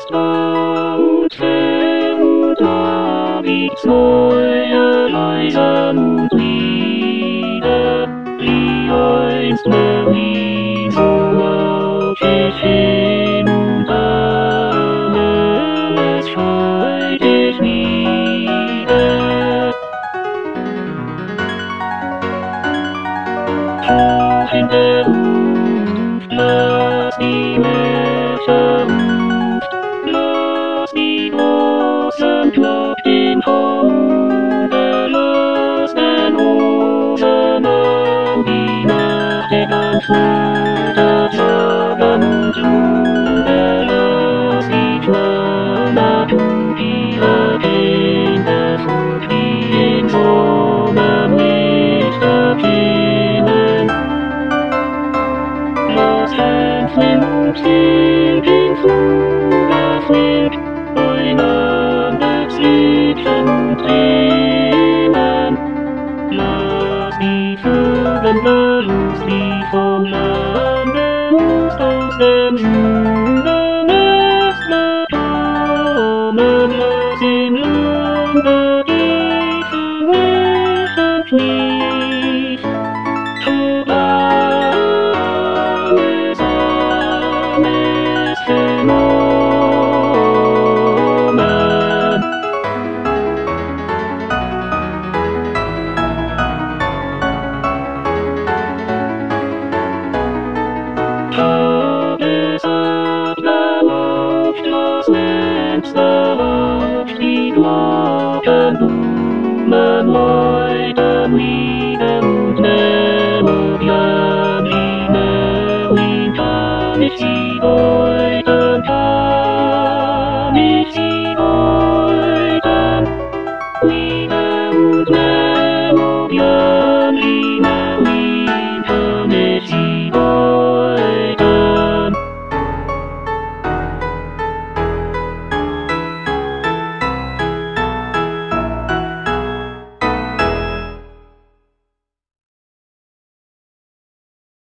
ist laut, und da gibt's neue Reisen und Lieder, die einst Berlin so laut hin und alles schreit es wieder. Hoch in der Luft, lass die Märsche ruft, lass die großen Glocken lass den Rosen an die Nacht der ganz flötet sagen und lass die Flamme tut ihre Kinder fort wie in Sommerlicht erkennen. Lass Hänfling und Finken fliegt, einanders Liedchen tränen. Lass die Vögel los, die vom Lande uns aus dem Hühnernest kommen. Lass im Lande die Verwässer schlief, tot alles vernommen. Tagesabend läuft das Fenster auf, die Glocken, Blumen läuten, Lieder und